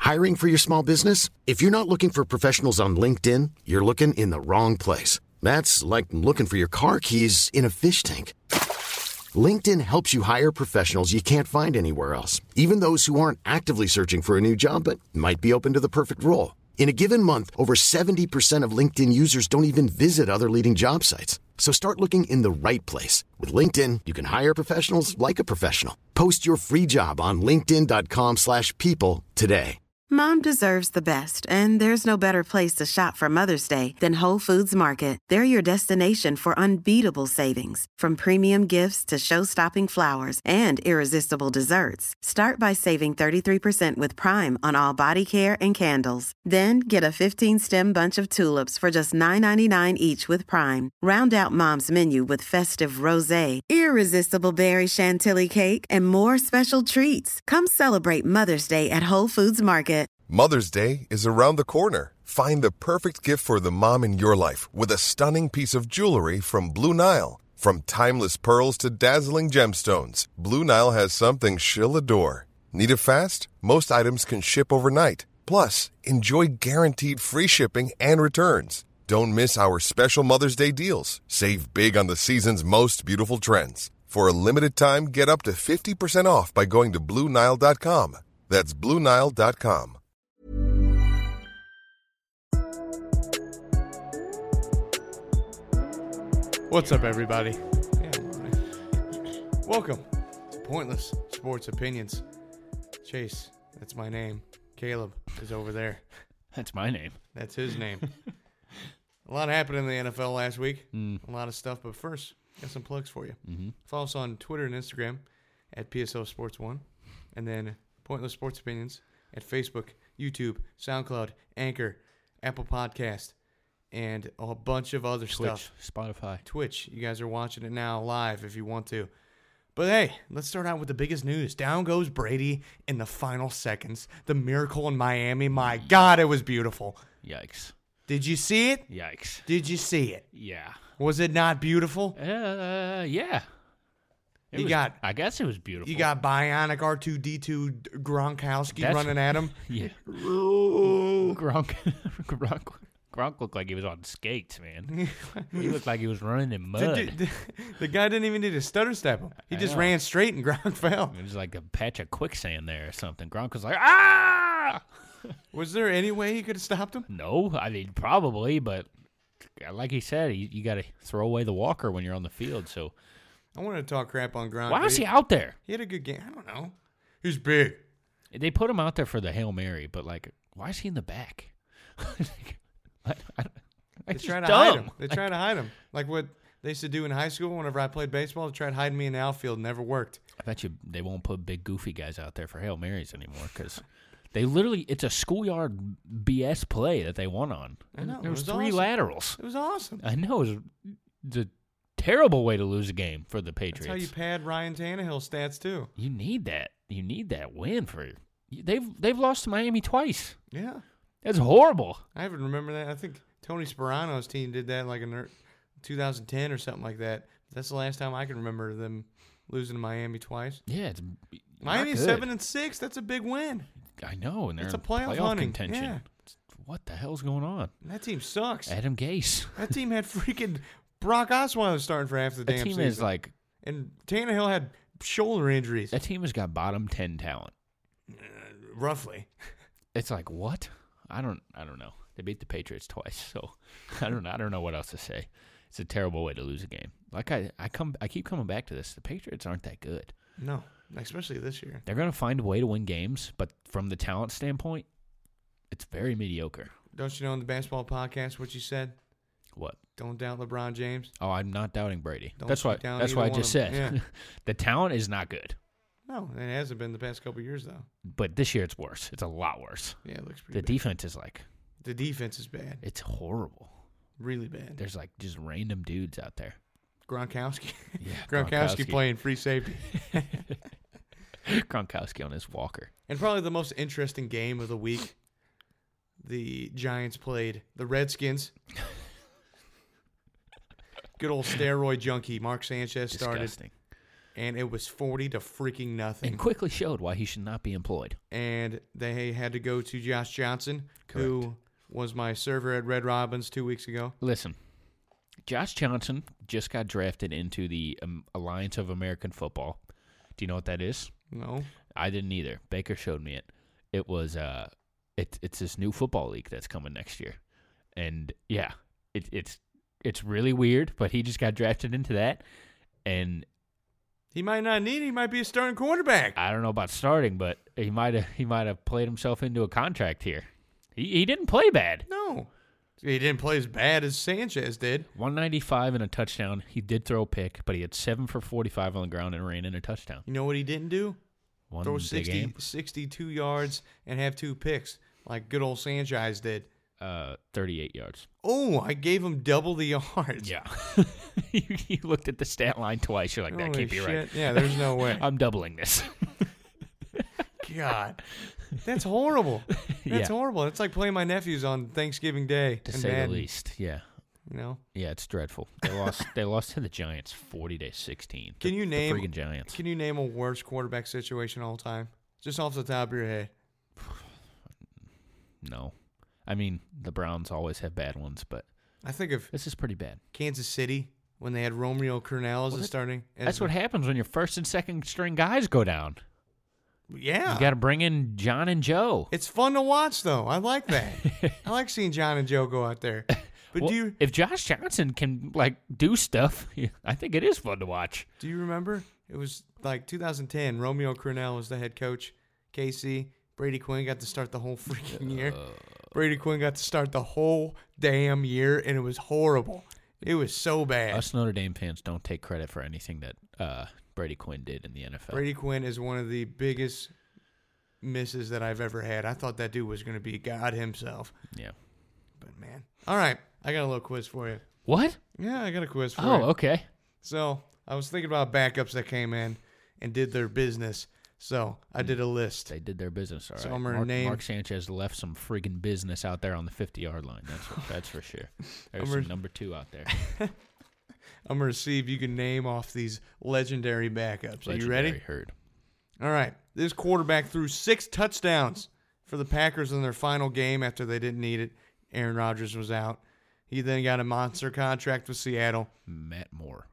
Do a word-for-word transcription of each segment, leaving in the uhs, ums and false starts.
Hiring for your small business? If you're not looking for professionals on LinkedIn, you're looking in the wrong place. That's like looking for your car keys in a fish tank. LinkedIn helps you hire professionals you can't find anywhere else, even those who aren't actively searching for a new job but might be open to the perfect role. In a given month, over seventy percent of LinkedIn users don't even visit other leading job sites. So start looking in the right place. With LinkedIn, you can hire professionals like a professional. Post your free job on linkedin.com slash people today. Mom deserves the best, and there's no better place to shop for Mother's Day than Whole Foods Market. They're your destination for unbeatable savings, from premium gifts to show-stopping flowers and irresistible desserts. Start by saving thirty-three percent with Prime on all body care and candles. Then get a fifteen-stem bunch of tulips for just nine ninety-nine each with Prime. Round out Mom's menu with festive rosé, irresistible berry chantilly cake, and more special treats. Come celebrate Mother's Day at Whole Foods Market. Mother's Day is around the corner. Find the perfect gift for the mom in your life with a stunning piece of jewelry from Blue Nile. From timeless pearls to dazzling gemstones, Blue Nile has something she'll adore. Need it fast? Most items can ship overnight. Plus, enjoy guaranteed free shipping and returns. Don't miss our special Mother's Day deals. Save big on the season's most beautiful trends. For a limited time, get up to fifty percent off by going to Blue Nile dot com. That's Blue Nile dot com. What's up, everybody? Yeah, I'm all right. Welcome to Pointless Sports Opinions. Chase, that's my name. Caleb is over there. That's my name. That's his name. A lot happened in the N F L last week. Mm. A lot of stuff, but first, got some plugs for you. Mm-hmm. Follow us on Twitter and Instagram at P S O Sports one, and then Pointless Sports Opinions at Facebook, YouTube, SoundCloud, Anchor, Apple Podcast, and a bunch of other Twitch, stuff. Spotify. Twitch. You guys are watching it now live if you want to. But hey, let's start out with the biggest news. Down goes Brady in the final seconds. The miracle in Miami. My God, it was beautiful. Yikes. Did you see it? Yikes. Did you see it? Yeah. Was it not beautiful? Uh, yeah. It You was, got- I guess it was beautiful. You got bionic R two D two Gronkowski That's- running at him. Yeah. Gronk, Gronk, Gronk looked like he was on skates, man. He looked like he was running in mud. The, the, the guy didn't even need to stutter step him. He I just know. ran straight and Gronk fell. It was like a patch of quicksand there or something. Gronk was like, ah! Was there any way he could have stopped him? No, I mean, probably, but like he said, you, you got to throw away the walker when you're on the field, so. I wanted to talk crap on Gronk. Why was he out there? He had a good game. I don't know. He's big. They put him out there for the Hail Mary, but, like, why is he in the back? I, I, They it's try to dumb. hide him. They try to hide him. Like what they used to do in high school whenever I played baseball. They tried hiding me in the outfield. Never worked. I bet you they won't put big, goofy guys out there for Hail Marys anymore because they literally, it's a schoolyard B S play that they won on. I know. There was, It was three awesome. laterals. It was awesome. I know. It was a terrible way to lose a game for the Patriots. That's how you pad Ryan Tannehill stats, too. You need that. You need that win for they've they've lost to Miami twice. Yeah. That's horrible. I even remember that. I think Tony Sperano's team did that like in two thousand ten or something like that. That's the last time I can remember them losing to Miami twice. Yeah, it's Miami's not good. seven and six. That's a big win. I know, and they're It's a in playoff playoff hunting. contention. Yeah. What the hell's going on? That team sucks. Adam Gase. That team had freaking Brock Osweiler starting for half the That damn team season. is like And Tannehill had shoulder injuries. that team has got bottom ten talent. Roughly. It's like what? I don't. I don't know. They beat the Patriots twice, so I don't. I don't know what else to say. It's a terrible way to lose a game. Like I, I come. I keep coming back to this. The Patriots aren't that good. No, especially this year. They're gonna find a way to win games, but from the talent standpoint, it's very mediocre. Don't you know in the basketball podcast what you said? What? Don't doubt LeBron James. Oh, I'm not doubting Brady. Don't that's what. down That's either what I one just of 'em. said. Yeah. The talent is not good, No, it hasn't been the past couple years though. but this year it's worse. It's a lot worse. Yeah, it looks pretty The bad. defense is like The defense is bad. it's horrible. Really bad. There's like just random dudes out there. Gronkowski. Yeah, Gronkowski playing free safety. Gronkowski on his walker. And probably the most interesting game of the week. The Giants played the Redskins. Good old steroid junkie Mark Sanchez started. Disgusting. and it was forty to freaking nothing. And quickly showed why he should not be employed. And they had to go to Josh Johnson, Correct. who was my server at Red Robin's two weeks ago. Listen, Josh Johnson just got drafted into the um, Alliance of American Football. Do you know what that is? No. I didn't either. Baker showed me it. It was uh, it, it's this new football league that's coming next year, and yeah, it, it's it's really weird. But he just got drafted into that, and He might not need it. He might be a starting quarterback. I don't know about starting, but he might have he might have played himself into a contract here. He he didn't play bad. No. He didn't play as bad as Sanchez did. one ninety-five and a touchdown. He did throw a pick, but he had seven for forty-five on the ground and ran in a touchdown. You know what he didn't do? One Throw big sixty, game. sixty-two yards and have two picks like good old Sanchez did. Uh, thirty-eight yards. Oh, I gave him double the yards. Yeah. you, you looked at the stat line twice. You're like, that Holy can't be shit. right. Yeah, there's no way. I'm doubling this. God, that's horrible. That's Yeah. horrible. It's like playing my nephews on Thanksgiving Day. To and say Madden, the least. Yeah. You know? Yeah, it's dreadful. They lost They lost to the Giants forty to sixteen. Can The- you the name? freaking Giants? Can you name a worst quarterback situation all time? Just off the top of your head. No. I mean, the Browns always have bad ones, but I think of this is pretty bad. Kansas City when they had Romeo Cornell as Well, a that- starting. as That's the- what happens when your first and second string guys go down. Yeah. You got to bring in John and Joe. It's fun to watch, though. I like that. I like seeing John and Joe go out there. But Well, do you if Josh Johnson can like do stuff, I think it is fun to watch. do you remember? It was like two thousand ten. Romeo Cornell was the head coach. K C Brady Quinn got to start the whole freaking year. Brady Quinn got to start the whole damn year, and it was horrible. It was so bad. Us Notre Dame fans don't take credit for anything that uh, Brady Quinn did in the N F L. Brady Quinn is one of the biggest misses that I've ever had. I thought that dude was going to be God himself. Yeah. But, man. All right. I got a little quiz for you. What? Yeah, I got a quiz for Oh, you. okay. So, I was thinking about backups that came in and did their business. So, I did a list. They did their business, all right. So I'm gonna Mark, name- Mark Sanchez left some friggin' business out there on the fifty-yard line. That's for, that's for sure. There's I'm some gonna- number two out there. I'm going to see if you can name off these legendary backups. Are you ready? Legendary Herd. All right. This quarterback threw six touchdowns for the Packers in their final game after they didn't need it. Aaron Rodgers was out. He then got a monster contract with Seattle. Matt Moore.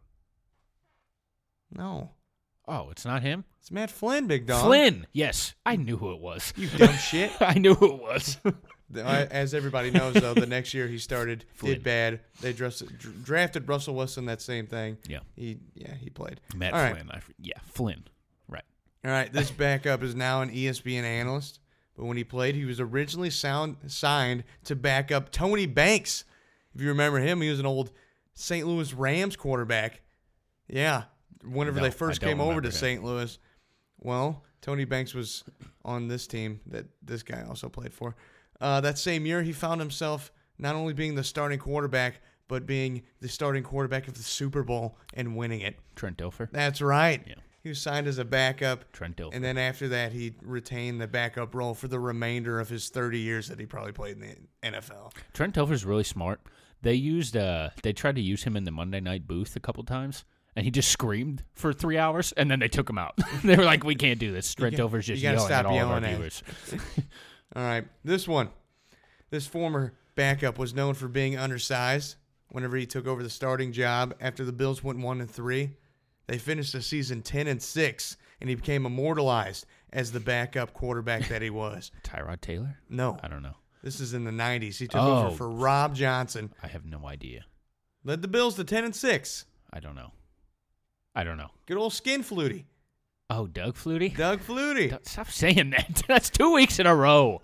No. Oh, it's not him? It's Matt Flynn, big dog. Flynn. Yes, I knew who it was. You dumb shit. I knew who it was. As everybody knows, though, the next year he started, Flynn. did bad. They drafted, drafted Russell Wilson, that same thing. Yeah. He, yeah, he played. Matt All right. Flynn. I, f- yeah, Flynn. Right. All right, this backup is now an E S P N analyst, but when he played, he was originally sound, signed to back up Tony Banks. If you remember him, he was an old Saint Louis Rams quarterback. Yeah, whenever No, they I first don't came over remember to him. Saint Louis. Well, Tony Banks was on this team that this guy also played for. Uh, that same year, he found himself not only being the starting quarterback, but being the starting quarterback of the Super Bowl and winning it. Trent Dilfer. That's right. Yeah. He was signed as a backup. Trent Dilfer. And then after that, he retained the backup role for the remainder of his thirty years that he probably played in the N F L. Trent Dilfer's really smart. They used uh they tried to use him in the Monday night booth a couple times, and he just screamed for three hours, and then they took him out. They were like, "We can't do this." Trent You got- Dilfer's just you gotta yelling stop at all yelling of our at viewers. All right, this one. This former backup was known for being undersized whenever he took over the starting job after the Bills went one and three. They finished the season ten and six, and he became immortalized as the backup quarterback that he was. Tyrod Taylor? No, I don't know. this is in the nineties. He took Oh. over for Rob Johnson. I have no idea. Led the Bills to ten and six. I don't know. I don't know. Good old Skin Flutie. Oh, Doug Flutie? Doug Flutie. Don't- Stop saying that. That's two weeks in a row.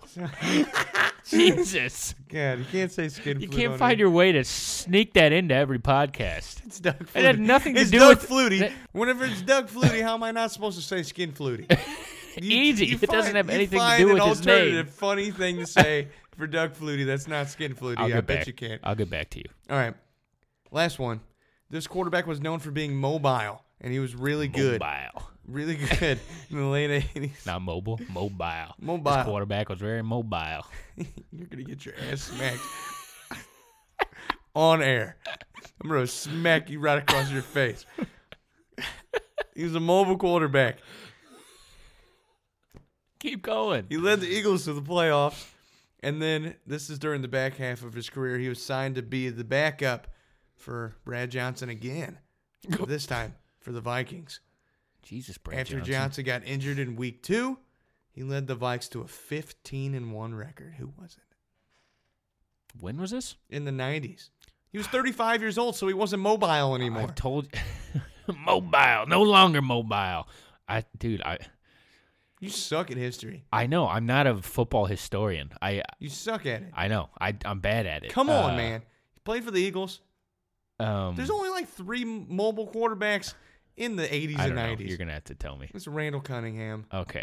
Jesus. God, you can't say Skin You Flute can't on find here. your way to sneak that into every podcast. It's Doug Flutie. It had nothing to it's do Doug with- Flutie. that- Whenever it's Doug Flutie, how am I not supposed to say Skin Flutie? You- Easy. you It doesn't find- have you anything to find do an with his name. alternative funny thing to say for Doug Flutie that's not Skin Flutie. I'll I get bet back. you can't. I'll get back to you. All right. Last one. This quarterback was known for being mobile, and he was really good. Mobile. Really good in the late eighties. Not mobile. Mobile. Mobile. This quarterback was very mobile. You're going to get your ass smacked on air. I'm going to smack you right across your face. He was a mobile quarterback. Keep going. He led the Eagles to the playoffs. And then, this is during the back half of his career, he was signed to be the backup for Brad Johnson again. This time for the Vikings. Jesus, Brad After Johnson. Johnson got injured in week two, he led the Vikes to a fifteen and one record. Who was it? When was this? In the nineties. He was thirty-five years old, so he wasn't mobile anymore. I told you. Mobile. No longer mobile. I, dude, I... You suck at history. I know. I'm not a football historian. I You suck at it. I know. I, I'm bad at it. Come on, Uh, man. He played for the Eagles. Um, There's only like three mobile quarterbacks in the eighties I and don't know. nineties. You're going to have to tell me. It's Randall Cunningham. Okay.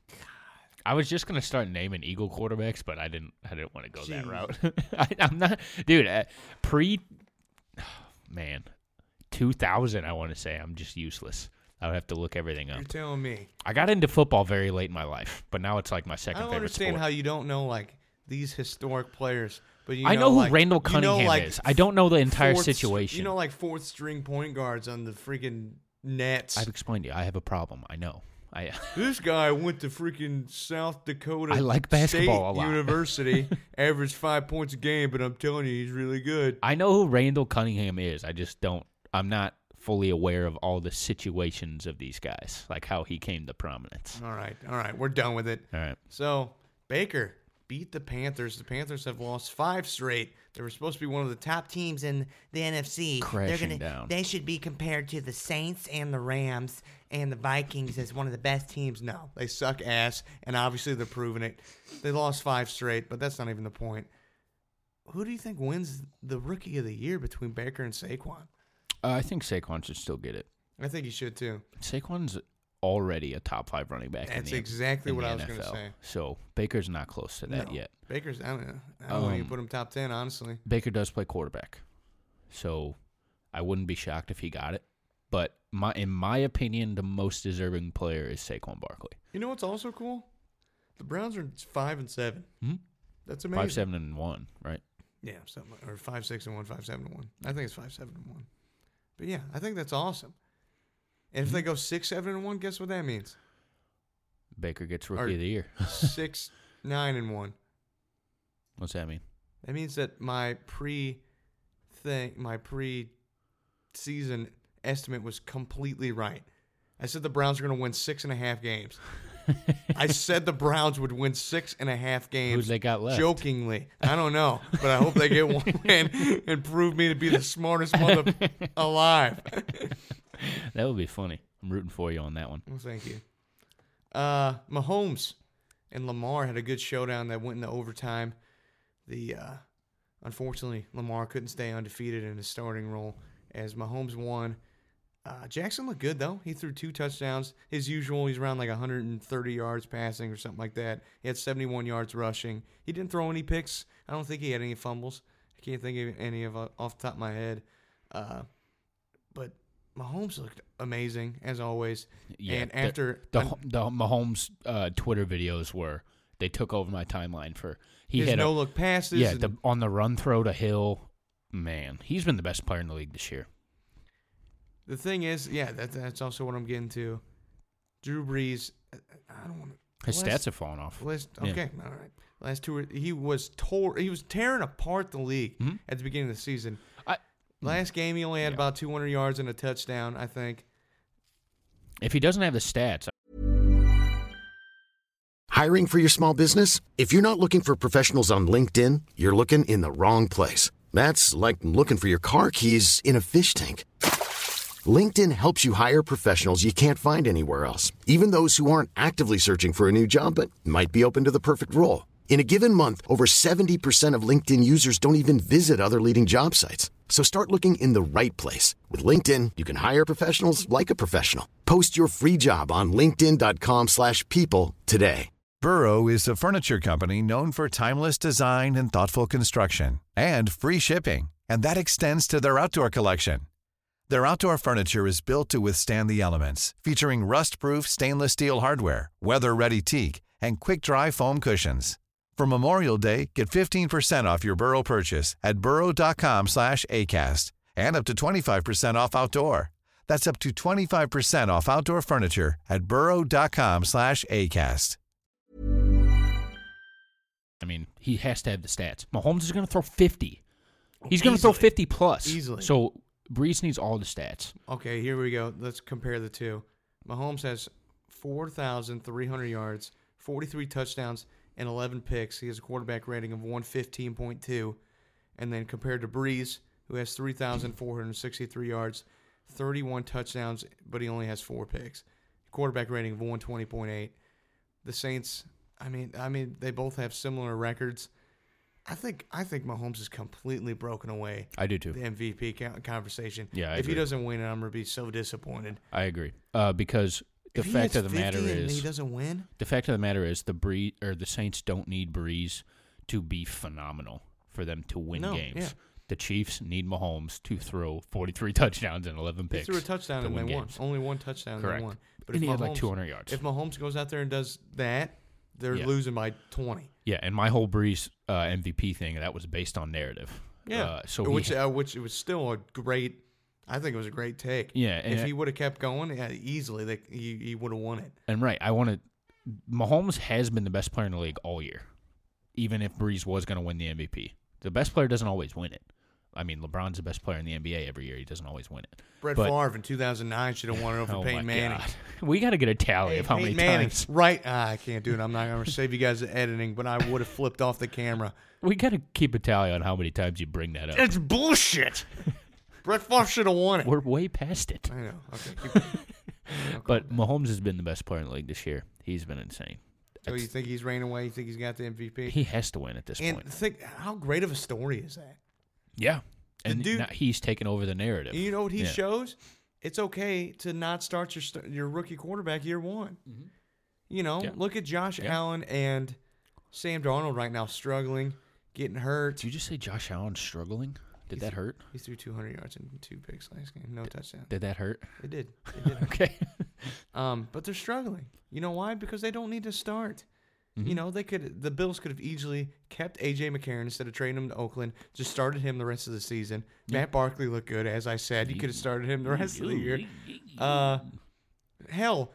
I was just gonna start naming Eagle quarterbacks, but I didn't. I didn't want to go that Jeez. route. I, I'm not, dude. Uh, pre, oh, man, two thousand. I want to say I'm just useless. I would have to look everything up. You're telling me. I got into football very late in my life, but now it's like my I second don't favorite understand sport. how you don't know like these historic players, but you I know, know who like, Randall you know, Cunningham like, is. I don't know the entire fourth- situation. You know, like fourth string point guards on the freaking Nets. I've explained to you. I have a problem. I know. I This guy went to freaking South Dakota I like basketball State a lot. University, averaged five points a game, but I'm telling you, he's really good. I know who Randall Cunningham is. I just don't. I'm not fully aware of all the situations of these guys, like how he came to prominence. All right, all right, we're done with it. All right. So, Baker beat the Panthers. The Panthers have lost five straight. They were supposed to be one of the top teams in the N F C. Crashing They're gonna, down. They should be compared to the Saints and the Rams and the Vikings as one of the best teams. No, they suck ass, and obviously they're proving it. They lost five straight, but that's not even the point. Who do you think wins the Rookie of the Year between Baker and Saquon? Uh, I think Saquon should still get it. I think he should too. Saquon's already a top five running back. That's in the, exactly in what the I was N F L. gonna say. So Baker's not close to that No. yet. Baker's, I don't know. I don't want to Um, put him top ten, honestly. Baker does play quarterback, so I wouldn't be shocked if he got it. But my, in my opinion, the most deserving player is Saquon Barkley. You know what's also cool? The Browns are five and seven. Hmm? That's amazing. Five, seven, and one, right? Yeah, something like- or five, six, and one, five, seven, and one. I think it's five, seven, and one. But yeah, I think that's awesome. And if they go six, seven, and one, guess what that means? Baker gets Rookie Or- of the Year. Six, nine, and one. What's that mean? That means that my pre thing, my pre season estimate was completely right. I said the Browns are going to win six and a half games. I said the Browns would win six and a half games. Who they got left? Jokingly. I don't know, but I hope they get one win and prove me to be the smartest mother alive. That would be funny. I'm rooting for you on that one. Well, thank you. Uh, Mahomes and Lamar had a good showdown that went into overtime. The uh, unfortunately, Lamar couldn't stay undefeated in his starting role as Mahomes won. Uh, Jackson looked good, though. He threw two touchdowns. His usual, he's around like one hundred thirty yards passing or something like that. He had seventy-one yards rushing. He didn't throw any picks. I don't think he had any fumbles. I can't think of any of uh, off the top of my head. Uh, but Mahomes looked amazing, as always. Yeah, and the- after The an- the Mahomes uh, Twitter videos were they took over my timeline for he his had a, no-look passes. yeah and- the, on the run throw to Hill. Man, he's been the best player in the league this year. The thing is, yeah, that, that's also what I'm getting to. Drew Brees, I don't want to. His stats have fallen off. Last, Yeah. okay, all right. Last two, he was tore. He was tearing apart the league Mhm. at the beginning of the season. I, Last game, he only had Yeah. about two hundred yards and a touchdown, I think. if he doesn't have the stats, Hiring for your small business? If you're not looking for professionals on LinkedIn, you're looking in the wrong place. That's like looking for your car keys in a fish tank. LinkedIn helps you hire professionals you can't find anywhere else, even those who aren't actively searching for a new job but might be open to the perfect role. In a given month, over seventy percent of LinkedIn users don't even visit other leading job sites. So start looking in the right place. With LinkedIn, you can hire professionals like a professional. Post your free job on linkedin.com slash people today. Burrow is a furniture company known for timeless design and thoughtful construction, and free shipping, and that extends to their outdoor collection. Their outdoor furniture is built to withstand the elements, featuring rust-proof stainless steel hardware, weather-ready teak, and quick-dry foam cushions. For Memorial Day, get fifteen percent off your Burrow purchase at burrow.com slash ACAST and up to twenty-five percent off outdoor. That's up to twenty-five percent off outdoor furniture at burrow.com slash ACAST. I mean, he has to have the stats. Mahomes is going to throw fifty. He's going to throw fifty plus. Easily. So Brees needs all the stats. Okay, here we go. Let's compare the two. Mahomes has four thousand three hundred yards, forty-three touchdowns, and eleven picks. He has a quarterback rating of one fifteen point two. And then compared to Brees, who has three thousand four hundred sixty-three yards, thirty-one touchdowns, but he only has four picks. Quarterback rating of one twenty point eight. The Saints, I mean, I mean, they both have similar records. I think I think Mahomes is completely broken away. I do too. The M V P conversation. Yeah, I if agree. he doesn't win it, I'm gonna be so disappointed. I agree. Uh, because the if he fact hits of the matter fifty and is he doesn't win. the fact of the matter is the Bree or the Saints don't need Brees to be phenomenal for them to win No, games. yeah. The Chiefs need Mahomes to throw forty-three touchdowns and eleven He picks. threw a touchdown to and they win won. games. Only one touchdown Correct. and they won. But And if he had like Mahomes- two hundred yards. If Mahomes goes out there and does that, they're Yeah. losing by twenty. Yeah, and my whole Brees uh, M V P thing, that was based on narrative. Yeah. Uh, so which he, uh, which it was still a great. I think it was a great take. Yeah, and If it- he would have kept going, yeah, easily, they, he he would have won it. and right, I want to. Mahomes has been the best player in the league all year, even if Brees was going to win the M V P. The best player doesn't always win it. I mean, LeBron's the best player in the N B A every year. He doesn't always win it. Brett But- Favre in two thousand nine should have won it over Oh Peyton my Manning. God. We got to get a tally Hey, of how Peyton many Manning, times. right? Ah, I can't do it. I'm not going to save you guys the editing, but I would have flipped off the camera. We got to keep a tally on how many times you bring that up. It's bullshit. Brett Favre should have won it. We're way past it. I know. Okay. Keep going. I'll But calm down. Mahomes has been the best player in the league this year. He's been insane. So you That's- think he's reigning away? You think he's got the M V P? he has to win at this and point. think how great of a story is that? Yeah. The And dude- now he's taken over the narrative. And you know what he Yeah. shows? It's okay to not start your st- your rookie quarterback year one. You know, Yeah. look at Josh Yeah. Allen and Sam Darnold right now struggling, getting hurt. Did you just say Josh Allen's struggling? Did that hurt? He threw two hundred yards and two picks last game. No touchdown. Did that hurt? It did. It did. Okay. Um, but they're struggling. You know why? Because they don't need to start. Mm-hmm. You know, they could. The Bills could have easily kept A J McCarron instead of trading him to Oakland. Just started him the rest of the season. Matt Barkley looked good, as I said. You could have started him the rest of the year. Uh, hell,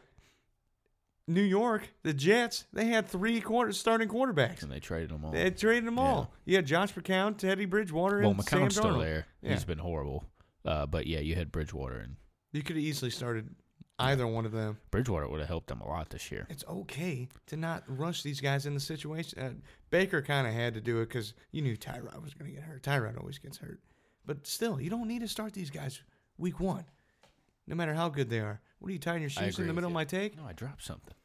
New York, the Jets, they had three quarter starting quarterbacks. And they traded them all. They had traded them Yeah. all. You had Josh McCown, Teddy Bridgewater, Well, and Sam McCown's still Darnold. there. Yeah. He's been horrible. Uh, but yeah, you had Bridgewater, and You could have easily started either one of them. Bridgewater would have helped them a lot this year. It's okay to not rush these guys in the situation. Uh, Baker kind of had to do it because you knew Tyrod was going to get hurt. Tyrod always gets hurt. But still, you don't need to start these guys week one, no matter how good they are. What are you tying your I shoes in agree the with middle of you. my take? No, I dropped something.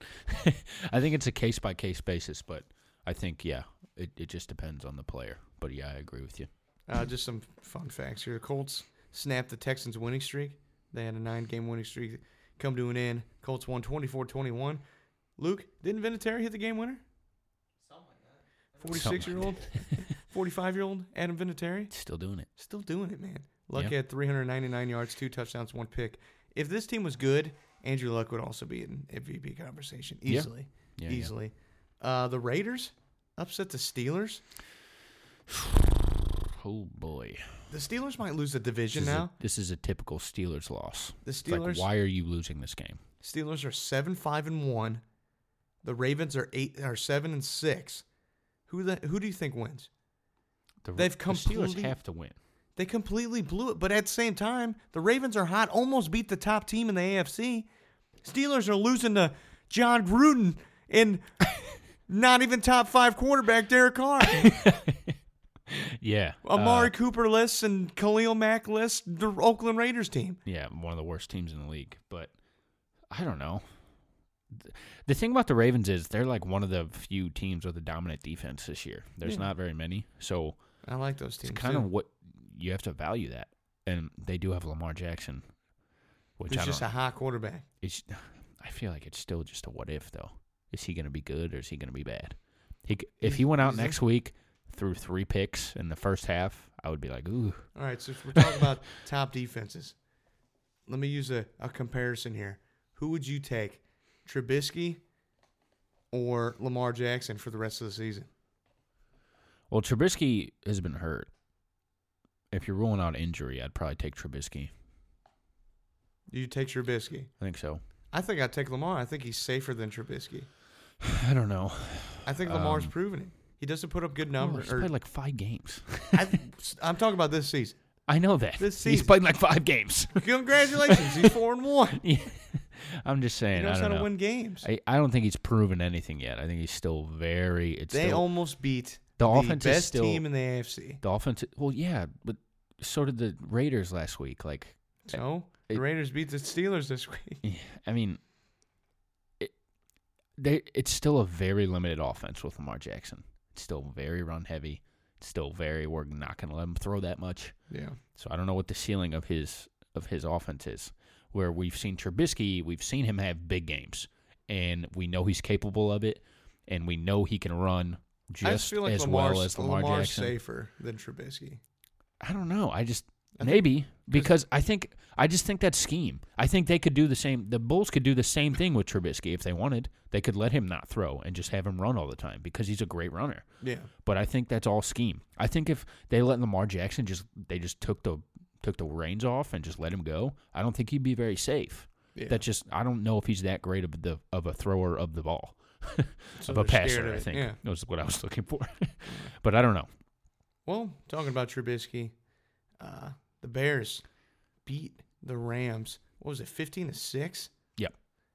I think it's a case by case basis, but I think yeah, it, it just depends on the player. But yeah, I agree with you. Uh, just some fun facts here. The Colts snapped the Texans' winning streak. They had a nine-game winning streak come to an end. Colts won twenty-four twenty-one. Luke, didn't Vinatieri hit the game winner? Something like that. forty-six-year-old, forty-five-year-old Adam Vinatieri? Still doing it. Still doing it, man. Luck Yeah. had three hundred ninety-nine yards, two touchdowns, one pick. If this team was good, Andrew Luck would also be in M V P conversation Yeah. easily. Yeah, yeah. easily. Uh, the Raiders upset the Steelers. Oh boy. The Steelers might lose the This division is, now. a, this is a typical Steelers loss. The It's like, Steelers- why are you losing this game? Steelers are seven five and one. The Ravens are eight are seven and six. Who the who do you think wins? The, They've the Steelers complete- have to win. They completely blew it, but at the same time, the Ravens are hot, almost beat the top team in the A F C. Steelers are losing to John Gruden and not even top five quarterback Derek Carr. Yeah. Amari uh, Cooper lists and Khalil Mack lists the Oakland Raiders team. Yeah, one of the worst teams in the league. But I don't know. Th- The thing about the Ravens is they're like one of the few teams with a dominant defense this year. There's Yeah. not very many. So I like those teams. it's kind too. of what you have to value that. And they do have Lamar Jackson, which He's I just don't a hot quarterback. it's, I feel like it's still just a what if, though. Is he going to be good or is he going to be bad? He, c- if he went out He's- next week, threw three picks in the first half, I would be like, ooh. All right, so if we're talking about top defenses. Let me use a, a comparison here. Who would you take, Trubisky or Lamar Jackson for the rest of the season? Well, Trubisky has been hurt. If you're ruling out injury, I'd probably take Trubisky. Do you take Trubisky? I think so. I think I'd take Lamar. I think he's safer than Trubisky. I don't know. I think Lamar's Um, proven it. He doesn't put up good No, numbers. he's or- played like five games. I, I'm talking about this season. I know that. This He's season. played like five games. Congratulations, he's four and one. Yeah. I'm just He saying. knows I how don't to know. win games. I, I don't think he's proven anything yet. I think he's still very. It's They still, almost beat the the offense is best still- team in the A F C. the offense. Well, yeah, but so did the Raiders last week. Like, So It- the Raiders beat the Steelers this week. I mean, it, they it's still a very limited offense with Lamar Jackson. It's still very run heavy. It's still very. We're not going to let him throw that much. Yeah. So I don't know what the ceiling of his of his offense is. Where we've seen Trubisky, we've seen him have big games, and we know he's capable of it, and we know he can run I just just feel like as Lamar's, well as Lamar Lamar's Jackson. safer than Trubisky. I don't know. I just I think- maybe because I think I just think that scheme. I think they could do the same. The Bulls could do the same thing with Trubisky if they wanted. They could let him not throw and just have him run all the time because he's a great runner. Yeah. But I think that's all scheme. I think if they let Lamar Jackson just they just took the took the reins off and just let him go, I don't think he'd be very safe. Yeah. That's just I don't know if he's that great of the of a thrower of the ball. So of a they're scared passer, of I it, think. yeah. That was what I was looking for. But I don't know. Well, talking about Trubisky, uh, the Bears beat the Rams. What was it, fifteen to six? Yep.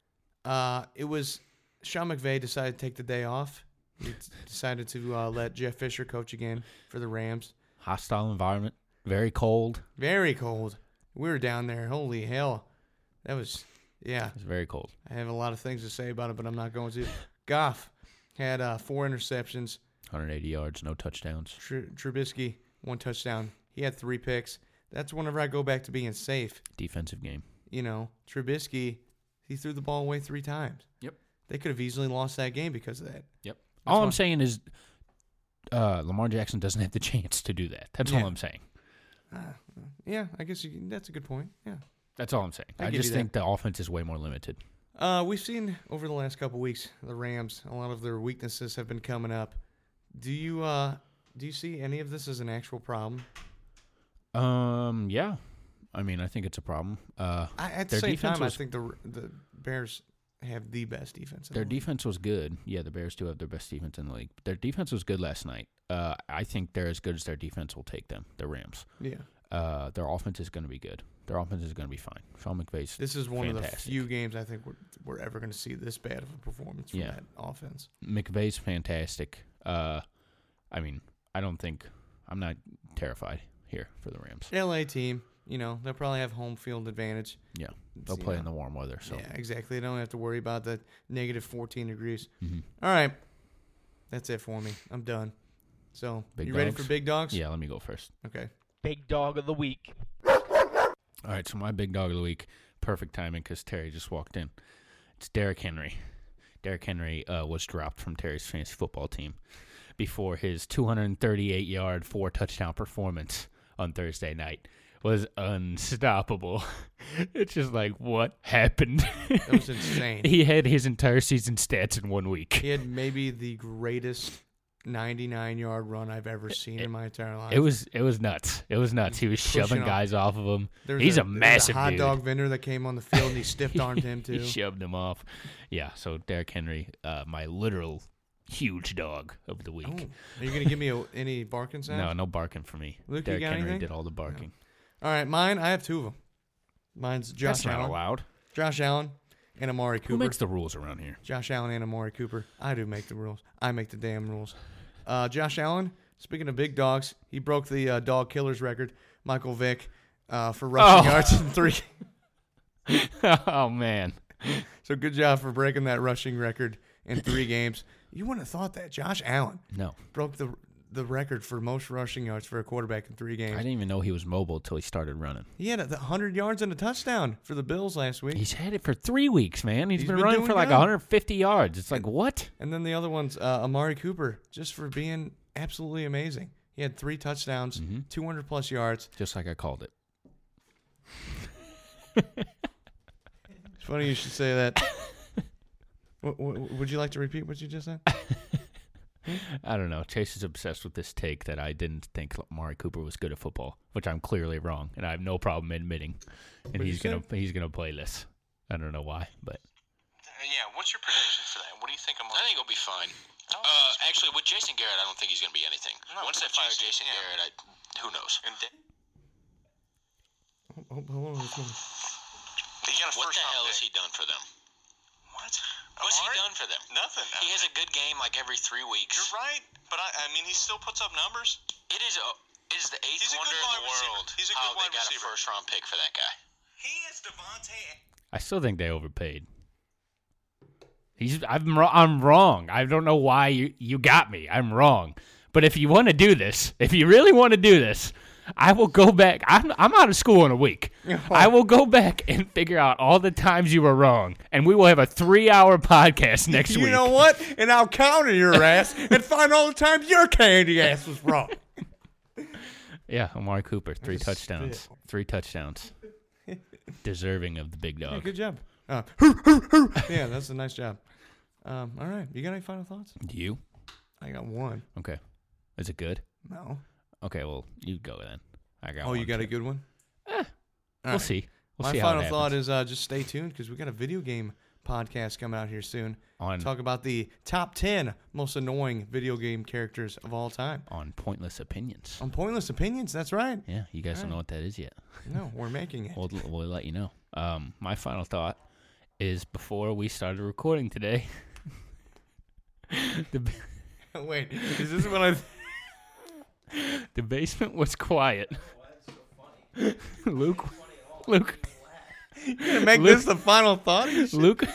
Uh, it was Sean McVay decided to take the day off. He t- decided to uh, let Jeff Fisher coach again for the Rams. Hostile environment, very cold. Very cold. We were down there. Holy hell. That was, yeah. It's very cold. I have a lot of things to say about it, but I'm not going to. Goff had uh, four interceptions. one hundred eighty yards, no touchdowns. Tr- Trubisky, one touchdown. He had three picks. That's whenever I go back to being safe. Defensive game. You know, Trubisky, he threw the ball away three times. Yep. They could have easily lost that game because of that. Yep. That's all why- I'm saying is uh, Lamar Jackson doesn't have the chance to do that. That's Yeah. all I'm saying. Uh, yeah, I guess you, can- that's a good point. Yeah. That's all I'm saying. I I, give just you that. think the offense is way more limited. Uh, we've seen over the last couple weeks the Rams. A lot of their weaknesses have been coming up. Do you uh do you see any of this as an actual problem? Um, yeah. I mean, I think it's a problem. Uh, I, at the Their same defense time, was- I think the the Bears have the best defense. In their the league. defense was good. Yeah, the Bears do have their best defense in the league. Their defense was good last night. Uh, I think they're as good as their defense will take them, the Rams. Yeah. Uh, their offense is going to be good. Their offense is going to be fine. Sean McVay's This is one of the fantastic. few games I think we're, we're ever going to see this bad of a performance from Yeah. that offense. McVay's fantastic. Uh, I mean, I don't think I'm not terrified here for the Rams. L A team, you know, they'll probably have home field advantage. Yeah, they'll You play know. in the warm weather. So Yeah, exactly. They don't have to worry about the negative fourteen degrees. Mhm. All right. That's it for me. I'm done. So, Big you ready dogs? for big dogs? yeah, let me go first. Okay. Big dog of the week. All right, so my big dog of the week, perfect timing because Terry just walked in. It's Derrick Henry. Derrick Henry uh, was dropped from Terry's fantasy football team before his two hundred thirty-eight yard, four touchdown performance on Thursday night was unstoppable. It's just like, what happened? That was insane. He had his entire season stats in one week. He had maybe the greatest ninety-nine yard run I've ever seen in my entire life. It was it was nuts. It was nuts. He was Pushing shoving off. guys off of him. There was He's a, there was massive hot dude. dog vendor that came on the field and he stiff armed him too. He shoved him off. Yeah, so Derrick Henry, uh, my literal huge dog of the week. Oh, are you gonna give me a, any barking sounds? No, no barking for me. Luke, you Derrick got Henry anything? did all the barking. All right, mine. I have two of them. Mine's Josh That's not Allen. allowed. Josh Allen and Amari Cooper. Who makes the rules around here? Josh Allen and Amari Cooper. I do make the rules. I make the damn rules. Uh, Josh Allen, speaking of big dogs, he broke the uh, dog killers record, Michael Vick, uh, for rushing Oh. yards in three. Oh, man. So good job for breaking that rushing record in three games. You wouldn't have thought that. Josh Allen No. broke the the record for most rushing yards for a quarterback in three I games. didn't even know he was mobile until he started running. He had one hundred yards and a touchdown for the Bills last week. He's had it for three weeks, man. He's He's been, been running doing for like good. one hundred fifty yards. It's like, what? And then the other one's uh, Amari Cooper, just for being absolutely amazing. He had three touchdowns, Mm-hmm. two hundred plus yards. Just like I called it. It's funny you should say that. w- w- would you like to repeat what you just said? I don't know. Chase is obsessed with this take that I didn't think Amari Cooper was good at football, which I'm clearly wrong, and I have no problem admitting. And What'd he's you gonna say? he's gonna play this. I don't know why, but Yeah, what's your prediction for that? What do you think? I'm I think he'll be fine. Oh, Uh, actually, with Jason Garrett, I don't think he's going to be anything. No, Once they with fire Jason, Jason yeah. Garrett, I, who knows? And da- Oh, oh, hold on, this one. he got a What first the round hell has pick. he done for them? What? What's Amari? he done for them? Nothing. He has a good game like every three weeks. You're right, but I, I mean, he still puts up numbers. It is a, it is the eighth He's a good wonder in wide the receiver. world He's a how good they wide got receiver. a first round pick for that guy. He is Devontae. I still think they overpaid. He's I'm wrong. I'm wrong. I don't know why you you got me. I'm wrong. But if you want to do this, if you really want to do this, I will go back. I'm I'm out of school in a week. I will go back and figure out all the times you were wrong, and we will have a three-hour podcast next You week. know what? And I'll counter your ass and find all the times your candy ass was wrong. Yeah, Amari Cooper, three Just touchdowns. spit. Three touchdowns. Deserving of the big Yeah, dog. good job. Uh, hoo, hoo, hoo. Yeah, that's a nice job. Um, all right, you got any final thoughts? You? I got one. Okay. Is it good? No. Okay, well, you go then. I got Oh, one you got too. a good one? Eh, All we'll right. see. We'll My see how final it thought happens. is uh, just stay tuned because we got a video game podcast coming out here soon. on Talk about the top ten most annoying video game characters of all time. on Pointless Opinions. On Pointless Opinions, that's right. Yeah, you guys don't Alright. know what that is yet. No, we're making it. We'll, we'll let you know. Um, my final thought is before we started recording today, the Wait, is this what I... the basement was quiet. Luke, Luke, You're going to make Luke- this the final thought? of this shit? Luke,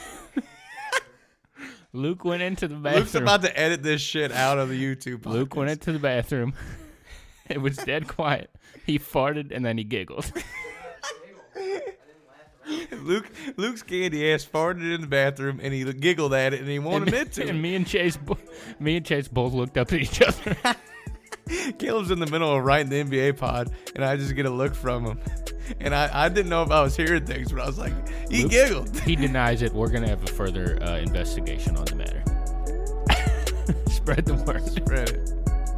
Luke went into the bathroom. Luke's about to edit this shit out of the YouTube podcast. Luke went into the bathroom. It was dead quiet. He farted and then he giggled. Luke, Luke's candy ass farted in the bathroom and he giggled at it and he won't and, admit to and it. me and Chase, bo- me and Chase both looked up at each other. Caleb's in the middle of writing the N B A pod and I just get a look from him. And I, I didn't know if I was hearing things, but I was like, he Luke- giggled. He denies it. We're gonna have a further uh, investigation on the matter. Spread the word. Spread it.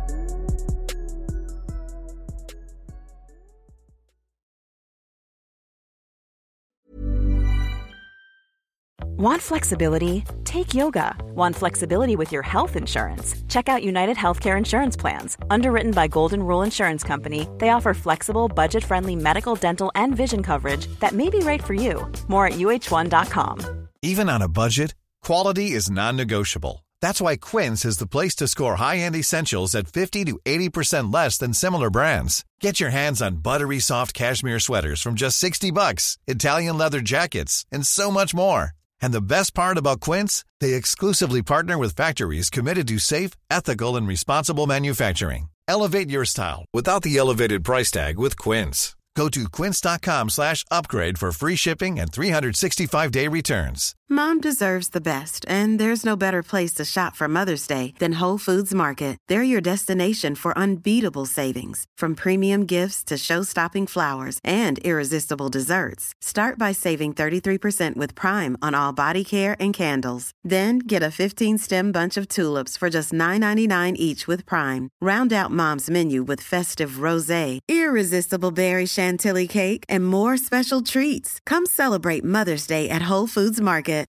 Want flexibility? Take yoga. Want flexibility with your health insurance? Check out United Healthcare Insurance Plans. Underwritten by Golden Rule Insurance Company, they offer flexible, budget-friendly medical, dental, and vision coverage that may be right for you. More at U H one dot com. Even on a budget, quality is non-negotiable. That's why Quince is the place to score high-end essentials at fifty to eighty percent less than similar brands. Get your hands on buttery soft cashmere sweaters from just sixty bucks, Italian leather jackets, and so much more. And the best part about Quince, they exclusively partner with factories committed to safe, ethical, and responsible manufacturing. Elevate your style without the elevated price tag with Quince. Go to quince.com slash upgrade for free shipping and three sixty-five day returns. Mom deserves the best, and there's no better place to shop for Mother's Day than Whole Foods Market. They're your destination for unbeatable savings, from premium gifts to show-stopping flowers and irresistible desserts. Start by saving thirty-three percent with Prime on all body care and candles. Then get a fifteen-stem bunch of tulips for just nine ninety-nine each with Prime. Round out Mom's menu with festive rosé, irresistible berry chantilly cake, and more special treats. Come celebrate Mother's Day at Whole Foods Market.